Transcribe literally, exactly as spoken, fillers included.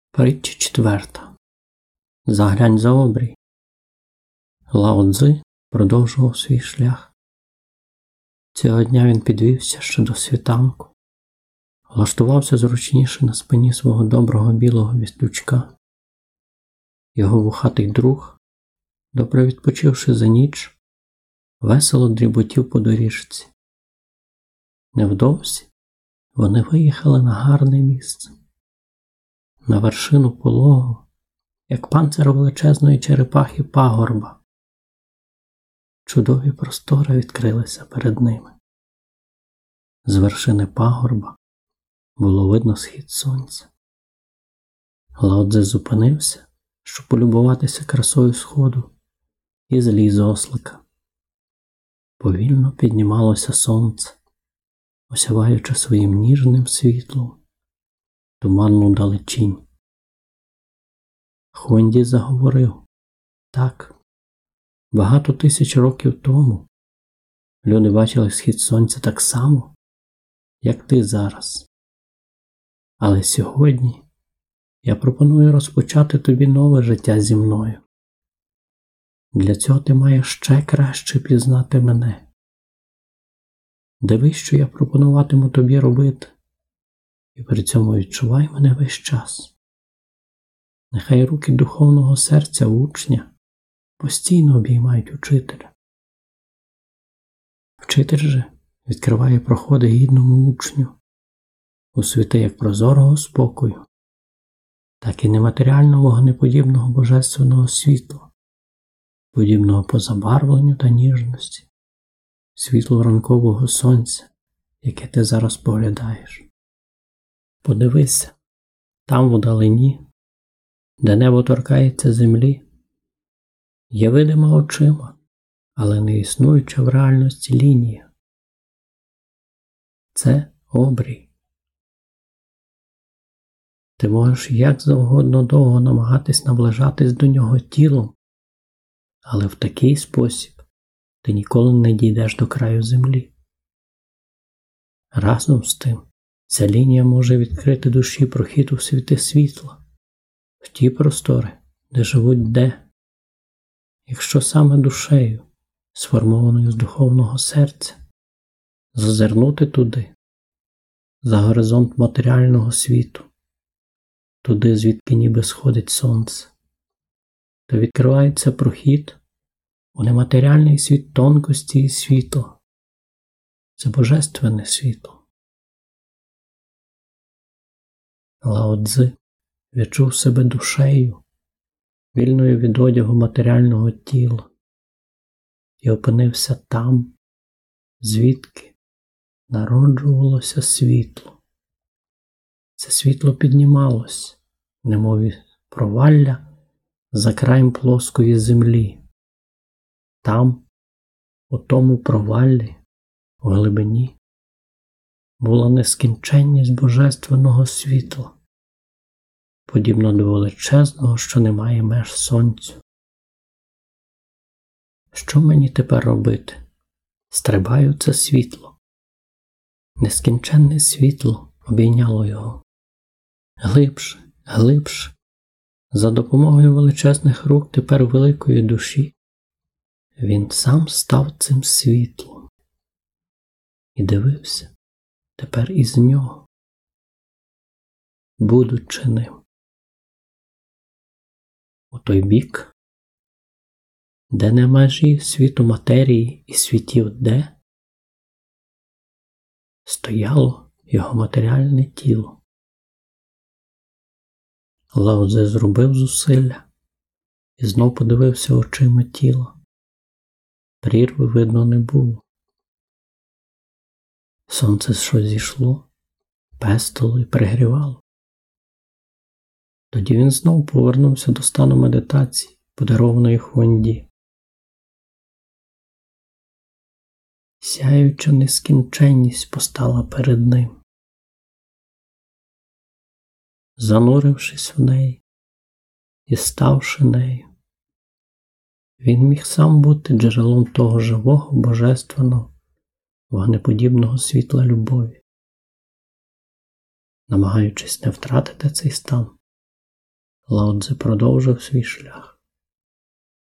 Притча четверта. Заглянь за обрій. Лао Цзи продовжував свій шлях. Цього дня він підвівся ще до світанку, влаштувався зручніше на спині свого доброго білого віслючка. Його вухатий друг, добре відпочивши за ніч, весело дріботів по доріжці. Невдовзі вони виїхали на гарне місце. На вершину пологу, як панцир величезної черепахи пагорба. Чудові простори відкрилися перед ними. З вершини пагорба було видно схід сонця. Лао Цзи зупинився, щоб полюбуватися красою сходу, і зліз з ослика. Повільно піднімалося сонце, осяваючи своїм ніжним світлом туманну далечінь. Хуанді заговорив: так, багато тисяч років тому люди бачили схід сонця так само, як ти зараз. Але сьогодні я пропоную розпочати тобі нове життя зі мною. Для цього ти маєш ще краще пізнати мене. Дивись, що я пропонуватиму тобі робити, і при цьому відчувай мене весь час. Нехай руки духовного серця учня постійно обіймають учителя. Вчитель же відкриває проходи гідному учню у світи як прозорого спокою, так і нематеріального вогнеподібного божественного світла, подібного по забарвленню та ніжності, світло ранкового сонця, яке ти зараз поглядаєш. Подивися, там вдалині, де небо торкається землі, є видима очима, але не існуюча в реальності лінія. Це обрій. Ти можеш як завгодно довго намагатись наближатись до нього тілом, але в такий спосіб ти ніколи не дійдеш до краю землі. Разом з тим, ця лінія може відкрити душі прохід у світи світла, в ті простори, де живуть де. Якщо саме душею, сформованою з духовного серця, зазирнути туди, за горизонт матеріального світу, туди, звідки ніби сходить сонце, то відкривається прохід у нематеріальний світ тонкості і світла. Це божественне світло. Лао Цзи відчув себе душею, вільною від одягу матеріального тіла, і опинився там, звідки народжувалося світло. Це світло піднімалось, немов провалля за краєм плоскої землі. Там, у тому проваллі, у глибині, була нескінченність божественного світла, подібно до величезного, що не має меж сонцю. Що мені тепер робити? Стрибаю це світло. Нескінченне світло обійняло його. Глибше, глибше. За допомогою величезних рук тепер великої душі він сам став цим світлом. І дивився тепер із нього, будучи ним. У той бік, де не межі світу матерії і світів де, стояло його матеріальне тіло. Лао Цзи зробив зусилля і знов подивився очима тіла. Прірви видно не було. Сонце що зійшло, пестило і перегрівало. Тоді він знов повернувся до стану медитації, подарованої Хуанді. Сяюча нескінченність постала перед ним. Занурившись в неї і ставши нею, він міг сам бути джерелом того живого, божественного, вогнеподібного світла любові. Намагаючись не втратити цей стан, Лао Цзе продовжив свій шлях.